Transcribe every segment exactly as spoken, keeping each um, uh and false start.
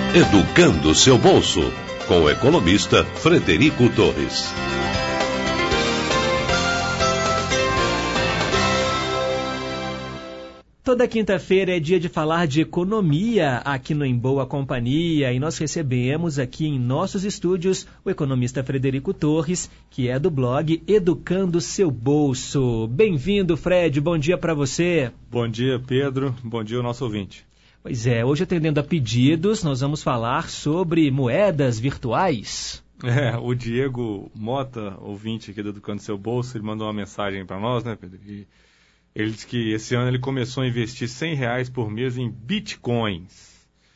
Educando seu bolso, com o economista Frederico Torres. Toda quinta-feira é dia de falar de economia aqui no Em Boa Companhia e nós recebemos aqui em nossos estúdios o economista Frederico Torres, que é do blog Educando Seu Bolso. Bem-vindo, Fred, bom dia para você. Bom dia, Pedro, bom dia ao nosso ouvinte. Pois é, hoje atendendo a pedidos, nós vamos falar sobre moedas virtuais. É, o Diego Mota, ouvinte aqui do Educando Seu Bolso, ele mandou uma mensagem para nós, né, Pedro? E ele disse que esse ano ele começou a investir cem reais por mês em bitcoins,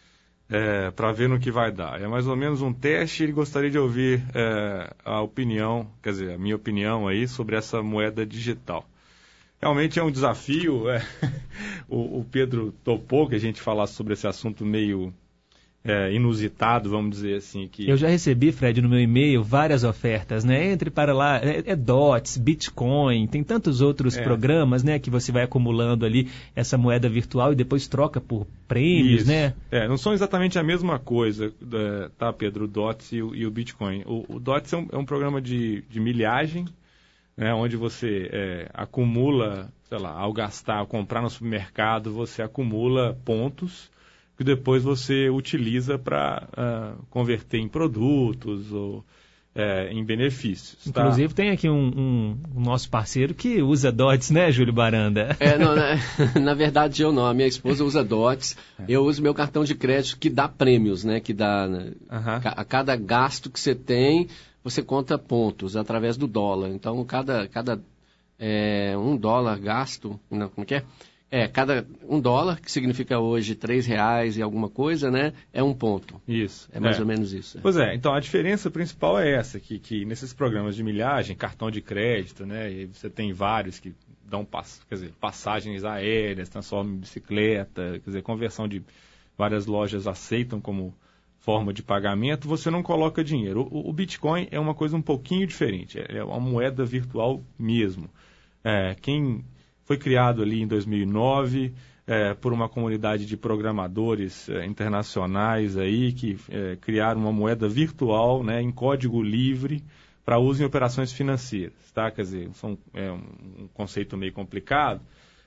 é, para ver no que vai dar. É mais ou menos um teste e ele gostaria de ouvir é, a opinião, quer dizer, a minha opinião aí sobre essa moeda digital. Realmente é um desafio, é, o, o Pedro topou que a gente falasse sobre esse assunto meio é, inusitado, vamos dizer assim. Que... Eu já recebi, Fred, no meu e-mail várias ofertas, né? Entre para lá, é, é D O T S, Bitcoin, tem tantos outros é. programas, né? Que você vai acumulando ali essa moeda virtual e depois troca por prêmios, Isso. né? É, não são exatamente a mesma coisa, tá, Pedro, o D O T S e o, e o Bitcoin. O, o D O T S é um, é um programa de, de milhagem, né, onde você é, acumula, sei lá, ao gastar, ao comprar no supermercado, você acumula pontos que depois você utiliza para uh, converter em produtos ou é, em benefícios. Inclusive tá? tem aqui um, um, um nosso parceiro que usa D O T S, né, Júlio Baranda? É, não, na, na verdade eu não, a minha esposa usa D O T S, é. Eu uso meu cartão de crédito que dá prêmios, né, que dá, uh-huh. a cada gasto que você tem, você conta pontos através do dólar. Então, cada, cada é, um dólar gasto, não, como que é? É, cada um dólar, que significa hoje três reais e alguma coisa, né? É um ponto. Isso. É mais é. ou menos isso. É. Pois é, então a diferença principal é essa, que, que nesses programas de milhagem, cartão de crédito, né? E você tem vários que dão pass, quer dizer, passagens aéreas, transformam em bicicleta, quer dizer, conversão de várias lojas aceitam como forma de pagamento, você não coloca dinheiro. O, o Bitcoin é uma coisa um pouquinho diferente, é uma moeda virtual mesmo. É, quem foi criado ali em dois mil e nove é, por uma comunidade de programadores é, internacionais aí que é, criaram uma moeda virtual, né, em código livre para uso em operações financeiras, tá? Quer dizer, são, é um, um conceito meio complicado,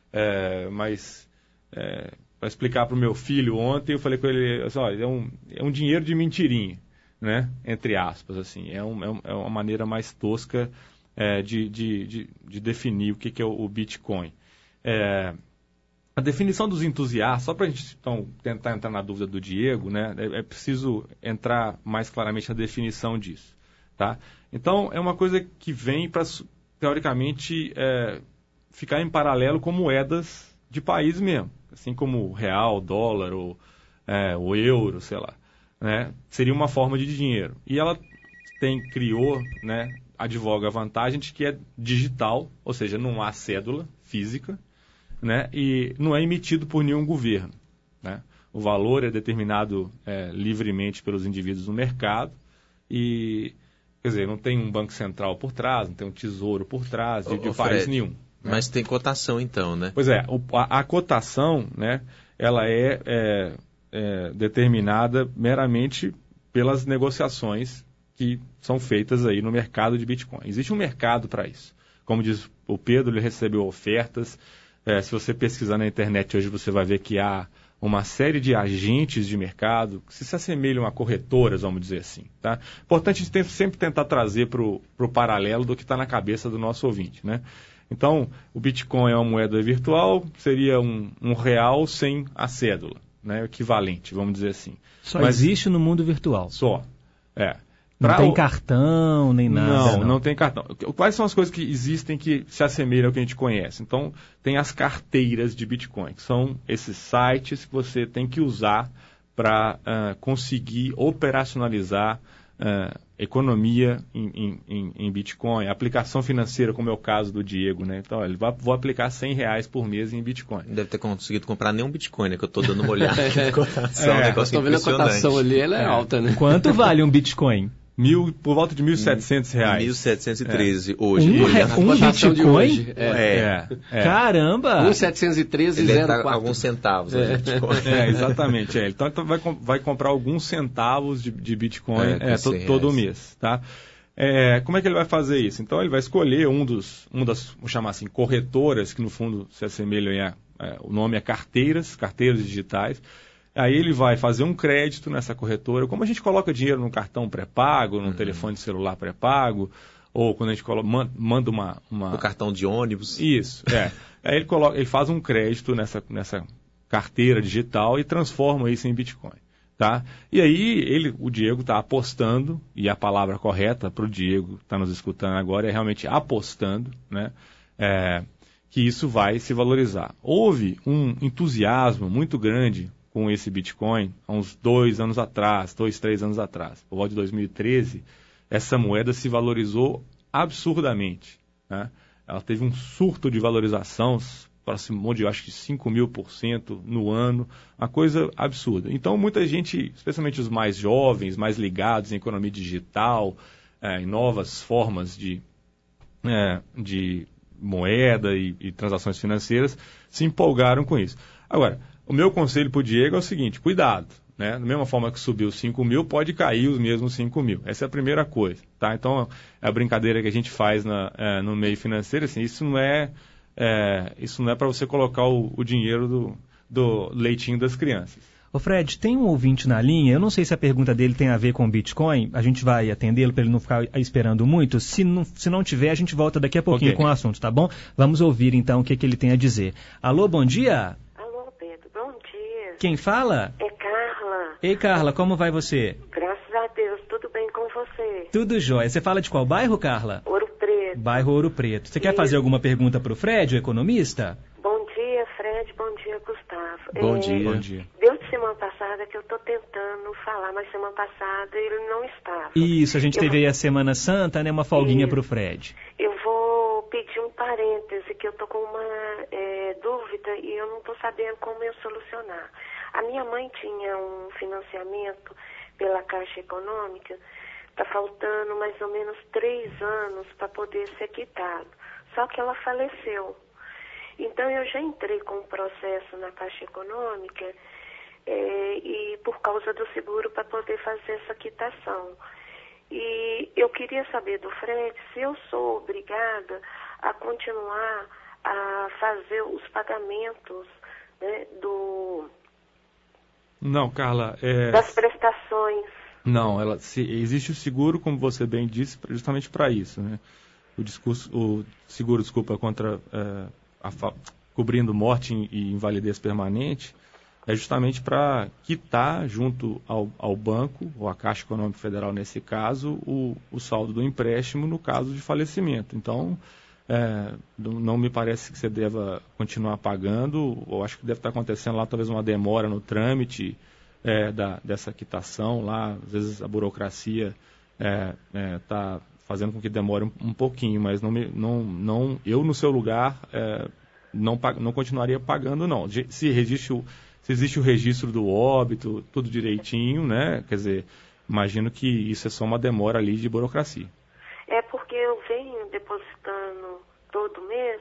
é, mas é, para explicar para o meu filho ontem, eu falei com ele, assim, olha, é um, é um dinheiro de mentirinha, né? Entre aspas, assim, é, um, é, um, é uma maneira mais tosca é, de, de, de, de definir o que, que é o, o Bitcoin. É, a definição dos entusiastas, só para a gente então, tentar entrar na dúvida do Diego, né? É, é preciso entrar mais claramente na definição disso, tá? Então, é uma coisa que vem para, teoricamente, é, ficar em paralelo com moedas de país mesmo. Assim como o real, o dólar, ou, é, o euro, sei lá, né? Seria uma forma de dinheiro. E ela tem, criou, né, advoga a vantagem de que é digital, ou seja, não há cédula física, né, e não é emitido por nenhum governo, né? O valor é determinado é, livremente pelos indivíduos no mercado e, quer dizer, não tem um banco central por trás, não tem um tesouro por trás de, de país Fred, nenhum. Mas tem cotação, então, né? Pois é, a, a cotação, né, ela é, é, é determinada meramente pelas negociações que são feitas aí no mercado de Bitcoin. Existe um mercado para isso. Como diz o Pedro, ele recebeu ofertas. É, se você pesquisar na internet hoje, você vai ver que há uma série de agentes de mercado que se assemelham a corretoras, vamos dizer assim. Tá? Importante a gente sempre tentar trazer para o paralelo do que está na cabeça do nosso ouvinte, né? Então, o Bitcoin é uma moeda virtual, seria um, um real sem a cédula, né? Equivalente, vamos dizer assim. Só Mas, existe no mundo virtual. Só, é. Não pra tem o... cartão, nem nada. Não, não, não tem cartão. Quais são as coisas que existem que se assemelham ao que a gente conhece? Então, tem as carteiras de Bitcoin, que são esses sites que você tem que usar para uh, conseguir operacionalizar uh, economia em, em, em Bitcoin, aplicação financeira, como é o caso do Diego, né? Então, ele vai, vou aplicar cem reais por mês em Bitcoin. Não deve ter conseguido comprar nenhum Bitcoin, né? Que eu estou dando uma olhada aqui na cotação. É, um negócio estou vendo a cotação ali, ela é, é alta, né? Quanto vale um Bitcoin? Mil, por volta de mil e setecentos reais. mil setecentos e treze é. hoje. Um, re, um Bitcoin? De hoje. É. É. É. Caramba! mil setecentos e treze Ele zero tá quatro. alguns centavos. É, é exatamente. É. Então, então vai, vai comprar alguns centavos de, de Bitcoin é, é, to, todo mês. Tá? É, como é que ele vai fazer isso? Então ele vai escolher um dos, um das, vamos chamar assim, corretoras, que no fundo se assemelham a, é, o nome é carteiras, carteiras digitais. Aí ele vai fazer um crédito nessa corretora, como a gente coloca dinheiro no cartão pré-pago, no uhum. telefone celular pré-pago, ou quando a gente coloca, manda uma, uma... O cartão de ônibus. Isso, é. Aí ele, coloca, ele faz um crédito nessa, nessa carteira digital e transforma isso em Bitcoin. Tá? E aí ele, o Diego está apostando, e a palavra correta para o Diego que está nos escutando agora é realmente apostando, né? É, que isso vai se valorizar. Houve um entusiasmo muito grande com esse Bitcoin há uns dois anos atrás, dois, três anos atrás. Por volta de dois mil e treze, essa moeda se valorizou absurdamente. Né? Ela teve um surto de valorização, aproximou de, acho que, cinco mil por cento no ano, uma coisa absurda. Então, muita gente, especialmente os mais jovens, mais ligados em economia digital, é, em novas formas de, é, de moeda e, e transações financeiras, se empolgaram com isso. Agora, o meu conselho para o Diego é o seguinte, cuidado, né? Da mesma forma que subiu cinco mil, pode cair os mesmos cinco mil. Essa é a primeira coisa, tá? Então, a brincadeira que a gente faz na, é, no meio financeiro, assim, isso não é, é isso não é para você colocar o, o dinheiro do, do leitinho das crianças. Ô Fred, tem um ouvinte na linha, eu não sei se a pergunta dele tem a ver com Bitcoin, a gente vai atendê-lo para ele não ficar esperando muito, se não, se não tiver, a gente volta daqui a pouquinho okay. com o assunto, tá bom? Vamos ouvir então o que, que ele tem a dizer. Alô, bom dia? Quem fala? É Carla. Ei, Carla, como vai você? Graças a Deus, tudo bem com você? Tudo jóia. Você fala de qual bairro, Carla? Ouro Preto. Bairro Ouro Preto. Você Isso. quer fazer alguma pergunta para o Fred, o economista? Bom dia, Fred. Bom dia, Gustavo. Bom é, dia. Bom dia. Deu de semana passada que eu estou tentando falar, mas semana passada ele não estava. Isso, a gente eu teve vou... aí a Semana Santa, né? Uma folguinha para o Fred. Eu vou pedir um parêntese, que eu estou com uma é, dúvida e eu não estou sabendo como eu solucionar. A minha mãe tinha um financiamento pela Caixa Econômica, está faltando mais ou menos três anos para poder ser quitado. Só que ela faleceu. Então eu já entrei com um processo na Caixa Econômica é, e por causa do seguro para poder fazer essa quitação. E eu queria saber do Fred se eu sou obrigada a continuar a fazer os pagamentos, né, do... Não, Carla... É... das prestações. Não, ela, se, existe o seguro, como você bem disse, justamente para isso, né? O, discurso, o seguro, desculpa, contra é, a, cobrindo morte e invalidez permanente é justamente para quitar junto ao, ao banco, ou à Caixa Econômica Federal nesse caso, o, o saldo do empréstimo no caso de falecimento. Então, é, não me parece que você deva continuar pagando, ou acho que deve estar acontecendo lá talvez uma demora no trâmite é, da, dessa quitação lá, às vezes a burocracia está é, é, fazendo com que demore um, um pouquinho, mas não, me, não, não, eu no seu lugar é, não, não continuaria pagando não. Se existe, o, se existe o registro do óbito, tudo direitinho, né? Quer dizer, imagino que isso é só uma demora ali de burocracia. É porque eu venho depositando todo mês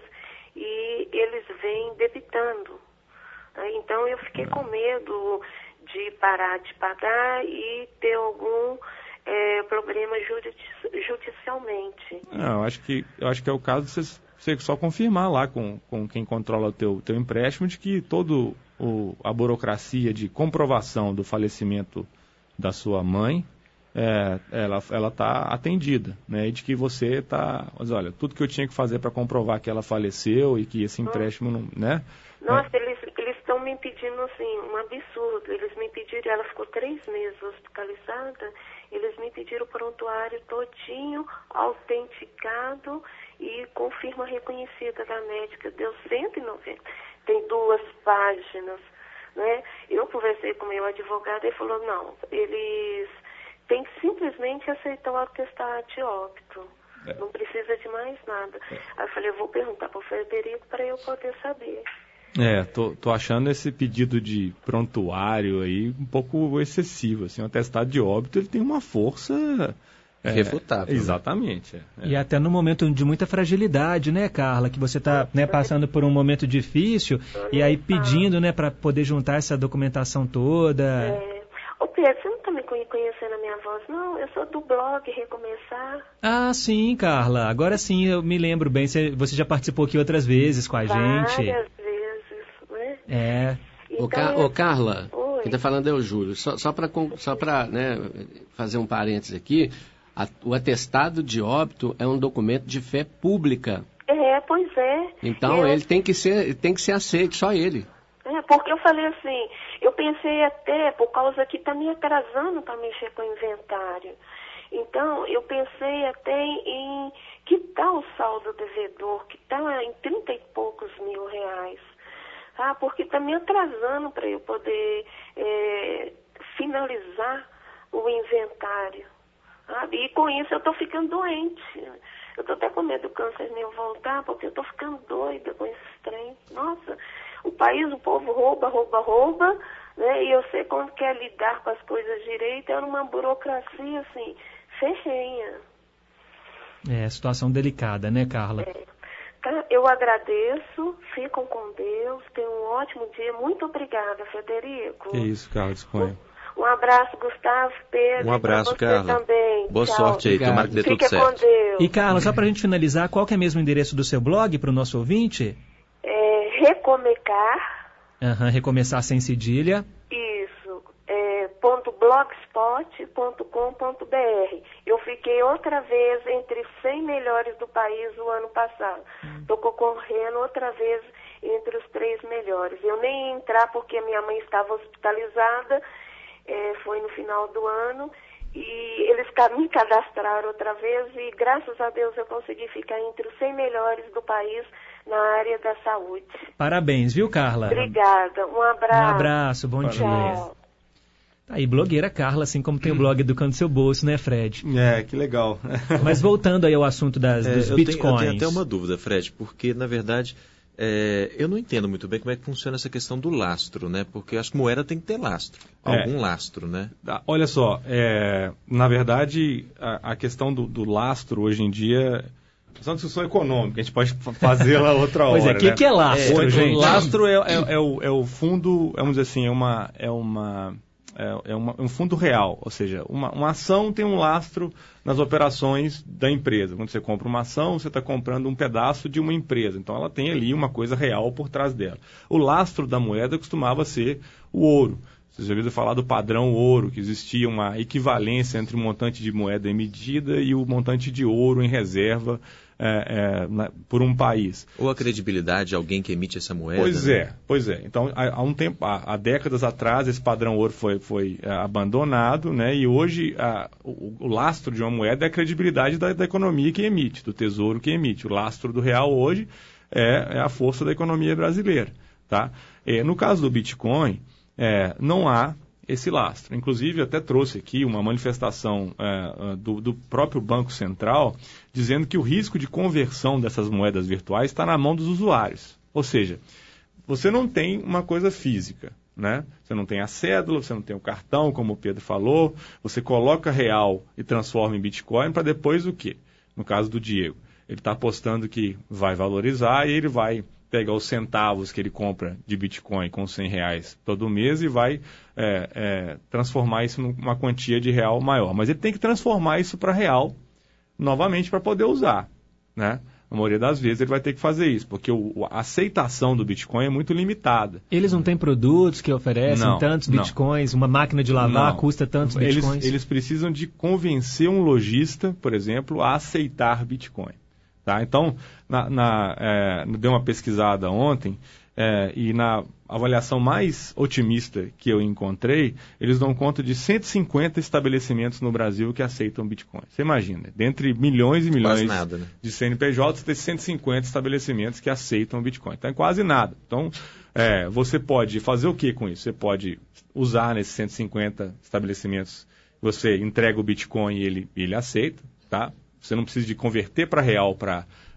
e eles vêm debitando. Então eu fiquei com medo de parar de pagar e ter algum é, problema judici- judicialmente. Não, eu acho que, eu acho que é o caso de você, você só confirmar lá com, com quem controla o teu, teu empréstimo de que toda a burocracia de comprovação do falecimento da sua mãe É, ela ela está atendida, né? E de que você está, olha, tudo que eu tinha que fazer para comprovar que ela faleceu e que esse empréstimo não, né? Nossa, é. eles eles estão me pedindo assim um absurdo. Eles me pediram, ela ficou três meses hospitalizada. Eles me pediram o prontuário todinho autenticado e com firma reconhecida da médica. Deu cento e noventa. Tem duas páginas, né? Eu conversei com o meu advogado e ele falou não, eles tem que simplesmente aceitar o atestado de óbito. É. Não precisa de mais nada. É. Aí eu falei, eu vou perguntar para o Frederico para eu poder saber. É, tô, tô achando esse pedido de prontuário aí um pouco excessivo. Assim, o atestado de óbito ele tem uma força É, refutável. Exatamente. É, é. E até no momento de muita fragilidade, né, Carla? Que você está, né, passando por um momento difícil e aí pedindo, né, para poder juntar essa documentação toda. É. Ô Pedro, você não está me conhecendo a minha voz, não? Eu sou do blog Recomeçar. Ah, sim, Carla. Agora sim, eu me lembro bem. Você já participou aqui outras vezes com a Várias gente. Várias vezes, né? É. Então, ô, Car é... ô, Carla, Oi. Quem está falando é o Júlio. Só, só para só para, né, fazer um parênteses aqui, a, o atestado de óbito é um documento de fé pública. É, pois é. Então, eu... ele tem que ser, tem que ser aceito, só ele. É, porque eu falei assim, eu pensei até, por causa que está me atrasando para mexer com o inventário. Então, eu pensei até em que tal o saldo devedor, que está em trinta e poucos mil reais. Ah, porque está me atrasando para eu poder é, finalizar o inventário. Sabe? E com isso eu estou ficando doente. Eu estou até com medo do câncer meu voltar, porque eu estou ficando doida com esse trem. Nossa, o país, o povo rouba, rouba, rouba, né? E eu sei quando quer lidar com as coisas direito, é uma burocracia, assim, ferrenha. É, situação delicada, né, Carla? É. Tá? Eu agradeço, ficam com Deus, tenham um ótimo dia. Muito obrigada, Frederico. Que isso, Carla, disponha. Um abraço, Gustavo, Pedro. Um abraço, Carla. Também. Boa Tchau. sorte aí, tomara que dê tudo Fica certo. Com Deus. E, Carla, só para a gente finalizar, qual que é mesmo o endereço do seu blog para o nosso ouvinte? É Recomecar. Aham, recomeçar sem cedilha. Isso. É, ponto blogspot ponto com ponto b r. Eu fiquei outra vez entre os cem melhores do país o ano passado. Estou hum. concorrendo outra vez entre os três melhores. Eu nem ia entrar porque minha mãe estava hospitalizada. É, foi no final do ano, e eles me cadastraram outra vez, e graças a Deus eu consegui ficar entre os cem melhores do país na área da saúde. Parabéns, viu, Carla? Obrigada, um abraço. Um abraço, bom Tchau. dia. Tá aí, blogueira Carla, assim como tem o blog Educando Seu Bolso, né, Fred? É, que legal. Mas voltando aí ao assunto das, é, dos eu bitcoins. Tenho, eu tenho até uma dúvida, Fred, porque, na verdade... É, eu não entendo muito bem como é que funciona essa questão do lastro, né? Porque as moedas têm que ter lastro, é. algum lastro, né? Olha só, é, na verdade, a, a questão do, do lastro hoje em dia é uma discussão econômica, a gente pode fazê-la outra hora. Pois é, o que, né? que é lastro, é, gente? O lastro é, é, é, o, é o fundo, vamos dizer assim, é uma... É uma É, é uma, um fundo real, ou seja, uma, uma ação tem um lastro nas operações da empresa. Quando você compra uma ação, você está comprando um pedaço de uma empresa. Então, ela tem ali uma coisa real por trás dela. O lastro da moeda costumava ser o ouro. Vocês já ouviram falar do padrão ouro, que existia uma equivalência entre o montante de moeda emitida e o montante de ouro em reserva é, é, na, por um país. Ou a credibilidade de alguém que emite essa moeda. Pois né? é, pois é. Então, há, há um tempo, há, há décadas atrás, esse padrão ouro foi, foi é, abandonado, né? E hoje a, o, o lastro de uma moeda é a credibilidade da, da economia que emite, do tesouro que emite. O lastro do real hoje é, é a força da economia brasileira, tá? É, no caso do Bitcoin, é, não há esse lastro. Inclusive, até trouxe aqui uma manifestação é, do, do próprio Banco Central dizendo que o risco de conversão dessas moedas virtuais está na mão dos usuários. Ou seja, você não tem uma coisa física, né? Você não tem a cédula, você não tem o cartão, como o Pedro falou, você coloca real e transforma em Bitcoin para depois o quê? No caso do Diego, ele está apostando que vai valorizar e ele vai pegar os centavos que ele compra de Bitcoin com cem reais todo mês e vai é, é, transformar isso numa quantia de real maior. Mas ele tem que transformar isso para real novamente para poder usar, né? Na maioria das vezes ele vai ter que fazer isso, porque o, a aceitação do Bitcoin é muito limitada. Eles não têm produtos que oferecem não, tantos não. Bitcoins, uma máquina de lavar não. custa tantos eles, Bitcoins? Eles precisam de convencer um lojista, por exemplo, a aceitar Bitcoin. Tá? Então, na, na, é, dei uma pesquisada ontem é, e na avaliação mais otimista que eu encontrei, eles dão conta de cento e cinquenta estabelecimentos no Brasil que aceitam Bitcoin. Você imagina, dentre milhões e milhões nada, né? de C N P Js, tem cento e cinquenta estabelecimentos que aceitam Bitcoin. Então, é quase nada. Então, é, você pode fazer o que com isso? Você pode usar nesses cento e cinquenta estabelecimentos, você entrega o Bitcoin e ele, ele aceita, tá? Você não precisa de converter para real para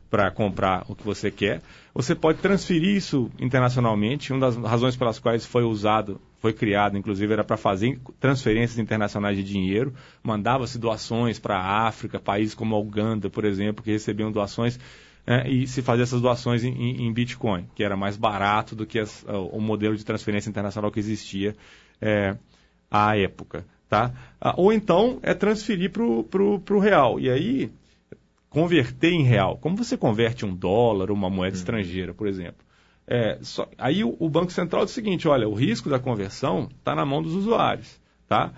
para comprar o que você quer. Você pode transferir isso internacionalmente. Uma das razões pelas quais foi usado, foi criado, inclusive, era para fazer transferências internacionais de dinheiro. Mandava-se doações para a África, países como a Uganda, por exemplo, que recebiam doações, né, e se fazia essas doações em, em Bitcoin, que era mais barato do que as, o modelo de transferência internacional que existia é, à época. Tá? Ou então é transferir para o real. E aí, converter em real. Como você converte um dólar ou uma moeda uhum. estrangeira, por exemplo? É, só, aí o, o Banco Central diz o seguinte, olha, o risco da conversão está na mão dos usuários. Tá?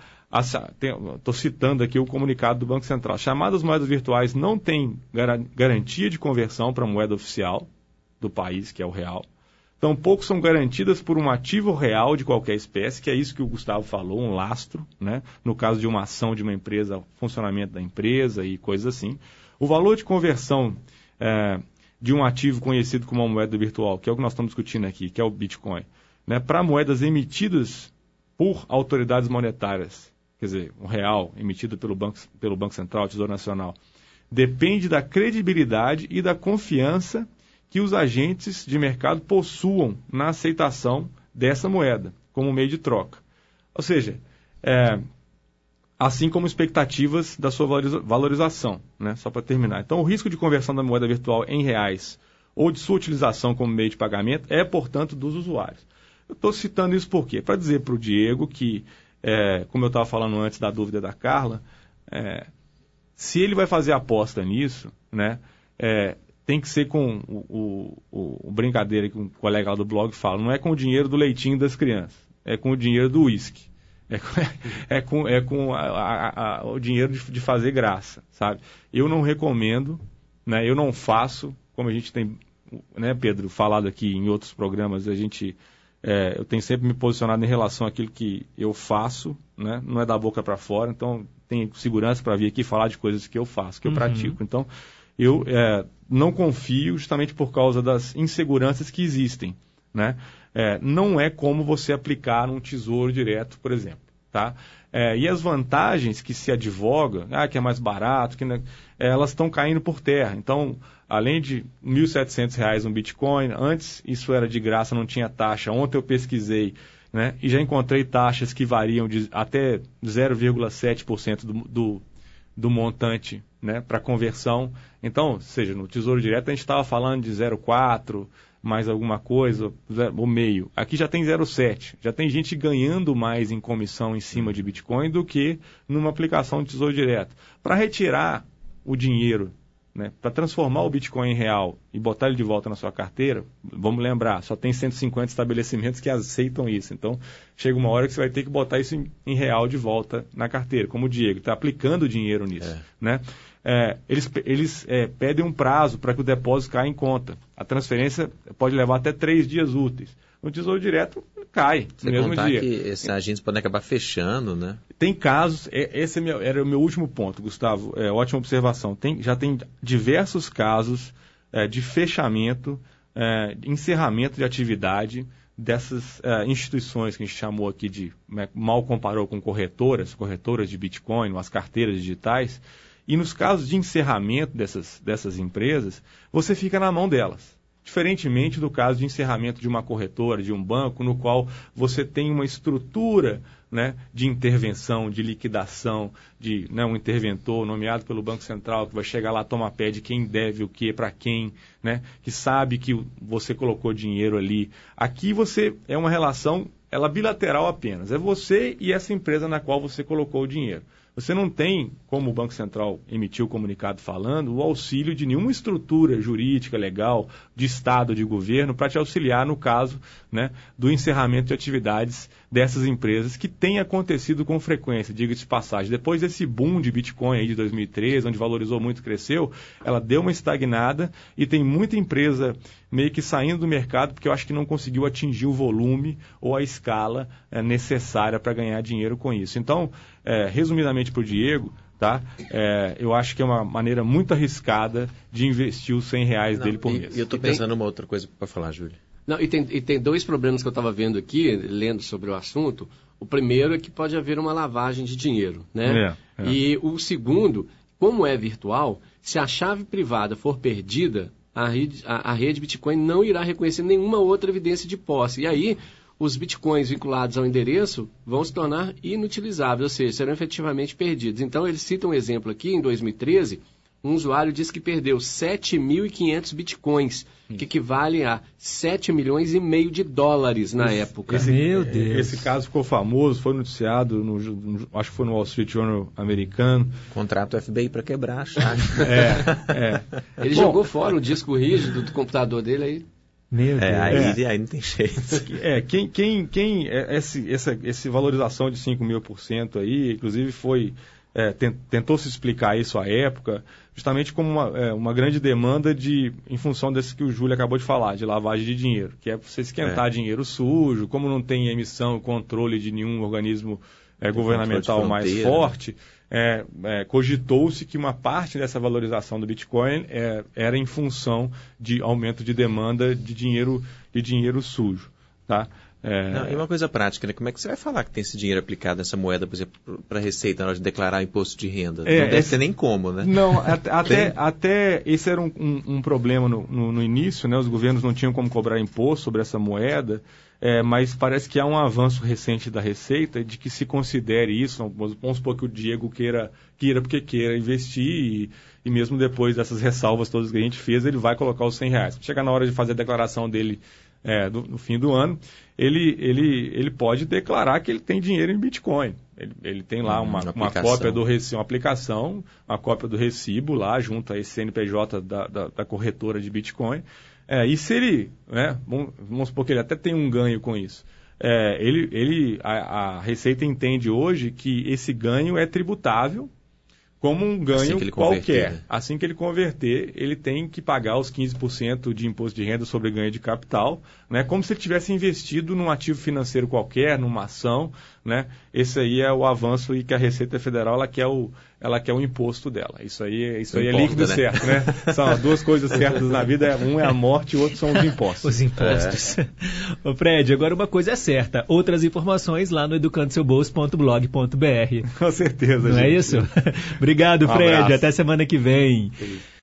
Estou citando aqui o comunicado do Banco Central. Chamadas moedas virtuais não têm gar- garantia de conversão para a moeda oficial do país, que é o real. Tampouco são garantidas por um ativo real de qualquer espécie, que é isso que o Gustavo falou, um lastro, né? No caso de uma ação de uma empresa, funcionamento da empresa e coisas assim. O valor de conversão é, de um ativo conhecido como uma moeda virtual, que é o que nós estamos discutindo aqui, que é o Bitcoin, né? Para moedas emitidas por autoridades monetárias, quer dizer, um real emitido pelo Banco, pelo Banco Central, Tesouro Nacional, depende da credibilidade e da confiança que os agentes de mercado possuam na aceitação dessa moeda como meio de troca. Ou seja, é, assim como expectativas da sua valorização, né? Só para terminar. Então, o risco de conversão da moeda virtual em reais ou de sua utilização como meio de pagamento é, portanto, dos usuários. Eu estou citando isso por quê? Para dizer para o Diego que, é, como eu estava falando antes da dúvida da Carla, é, se ele vai fazer aposta nisso, né, é, tem que ser com o, o, o brincadeira que um colega lá do blog fala, não é com o dinheiro do leitinho das crianças, é com o dinheiro do uísque. É com, é com, é com a, a, a, o dinheiro de, de fazer graça, sabe? Eu não recomendo, né, eu não faço, como a gente tem, né, Pedro, falado aqui em outros programas, a gente, é, eu tenho sempre me posicionado em relação àquilo que eu faço, né, não é da boca para fora, então tenho segurança para vir aqui falar de coisas que eu faço, que eu uhum. pratico. Então, eu é, não confio justamente por causa das inseguranças que existem, né? É, não é como você aplicar num tesouro direto, por exemplo. Tá? É, e as vantagens que se advoga, ah, que é mais barato, que, né, elas estão caindo por terra. Então, além de mil e setecentos reais um Bitcoin, antes isso era de graça, não tinha taxa. Ontem eu pesquisei, né, e já encontrei taxas que variam de até zero vírgula sete por cento do, do, do montante, né, para conversão. Então, ou seja, no Tesouro Direto a gente estava falando de zero vírgula quatro por cento, mais alguma coisa, o meio. Aqui já tem zero vírgula sete por cento. Já tem gente ganhando mais em comissão em cima de Bitcoin do que numa aplicação de Tesouro Direto. Para retirar o dinheiro, né, para transformar o Bitcoin em real e botar ele de volta na sua carteira, vamos lembrar, só tem cento e cinquenta estabelecimentos que aceitam isso. Então, chega uma hora que você vai ter que botar isso em, em real de volta na carteira, como o Diego está aplicando dinheiro nisso, é. né? É, eles eles é, pedem um prazo para que o depósito caia em conta. A transferência pode levar até três dias úteis. No Tesouro Direto, cai Você no mesmo contar dia. Que esses agentes podem acabar fechando, né? Tem casos, esse é meu, era o meu último ponto, Gustavo, é, ótima observação. Tem, já tem diversos casos é, de fechamento, é, de encerramento de atividade dessas é, instituições que a gente chamou aqui de, né, mal comparou com corretoras, corretoras de Bitcoin, as carteiras digitais. E nos casos de encerramento dessas, dessas empresas, você fica na mão delas. Diferentemente do caso de encerramento de uma corretora, de um banco, no qual você tem uma estrutura, né, de intervenção, de liquidação, de, né, um interventor nomeado pelo Banco Central, que vai chegar lá, tomar pé de quem deve o quê, para quem, né, que sabe que você colocou dinheiro ali. Aqui você é uma relação, ela bilateral apenas. É você e essa empresa na qual você colocou o dinheiro. Você não tem, como o Banco Central emitiu o comunicado falando, o auxílio de nenhuma estrutura jurídica, legal, de Estado, de governo, para te auxiliar no caso, né, do encerramento de atividades dessas empresas, que tem acontecido com frequência, diga-se de passagem. Depois desse boom de Bitcoin aí de dois mil e treze, onde valorizou muito, cresceu, ela deu uma estagnada e tem muita empresa meio que saindo do mercado porque eu acho que não conseguiu atingir o volume ou a escala é, necessária para ganhar dinheiro com isso. Então, é, resumidamente para o Diego, tá? É, eu acho que é uma maneira muito arriscada de investir os cem reais não, dele por e, mês. E eu estou pensando tem... uma outra coisa para falar, Júlio. Não, e tem, e tem dois problemas que eu estava vendo aqui, lendo sobre o assunto. O primeiro é que pode haver uma lavagem de dinheiro, né? É, é. E o segundo, como é virtual, se a chave privada for perdida, a rede, a, a rede Bitcoin não irá reconhecer nenhuma outra evidência de posse. E aí, os bitcoins vinculados ao endereço vão se tornar inutilizáveis, ou seja, serão efetivamente perdidos. Então, eles citam um exemplo aqui, em dois mil e treze, um usuário disse que perdeu sete mil e quinhentos bitcoins, hum. que equivale a sete milhões e meio de dólares na esse, época. Esse, Meu Deus. Esse caso ficou famoso, foi noticiado, no, no, acho que foi no Wall Street Journal americano. Contrato F B I para quebrar a chave. é, é. Ele Bom, jogou fora o disco rígido do computador dele aí. Meu Deus. É, aí, é. aí não tem jeito. É, quem, quem, quem esse, essa, essa valorização de cinco mil por cento aí, inclusive foi, é, tentou se explicar isso à época, justamente como uma, é, uma grande demanda de, em função desse que o Júlio acabou de falar, de lavagem de dinheiro, que é você esquentar é. dinheiro sujo, como não tem emissão e controle de nenhum organismo é, governamental mais forte, é, é, cogitou-se que uma parte dessa valorização do Bitcoin é, era em função de aumento de demanda de dinheiro, de dinheiro sujo, tá? É... Não, e uma coisa prática, né? Como é que você vai falar que tem esse dinheiro aplicado nessa moeda, por exemplo, para a Receita na hora de declarar imposto de renda? É, não deve esse... ter nem como, né? Não, até, até, até esse era um, um, um problema no, no, no início, né? Os governos não tinham como cobrar imposto sobre essa moeda, é, mas parece que há um avanço recente da Receita de que se considere isso. Vamos supor que o Diego queira, queira porque queira investir e, e mesmo depois dessas ressalvas todas que a gente fez, ele vai colocar os cem reais. Chegar na hora de fazer a declaração dele É, do, no fim do ano, ele, ele, ele pode declarar que ele tem dinheiro em Bitcoin. Ele, ele tem lá uma, uma, uma cópia do recibo, uma aplicação, uma cópia do recibo lá junto a esse C N P J da, da, da corretora de Bitcoin. É, e se ele, né, vamos, vamos supor que ele até tem um ganho com isso. É, ele, ele, a, a Receita entende hoje que esse ganho é tributável como um ganho assim qualquer. Né? Assim que ele converter, ele tem que pagar os quinze por cento de imposto de renda sobre ganho de capital, né? Como se ele tivesse investido num ativo financeiro qualquer, numa ação, né? Esse aí é o avanço e que a Receita Federal ela quer o, ela quer o imposto dela. Isso aí, isso aí importa, é líquido, né? Certo, né? São as duas coisas certas na vida, um é a morte e o outro são os impostos. Os impostos. É. Ô Fred, agora uma coisa é certa, outras informações lá no educando seu bolso ponto blog ponto b r. Com certeza, Não gente. é isso? Obrigado, Fred. Um até semana que vem. Feliz.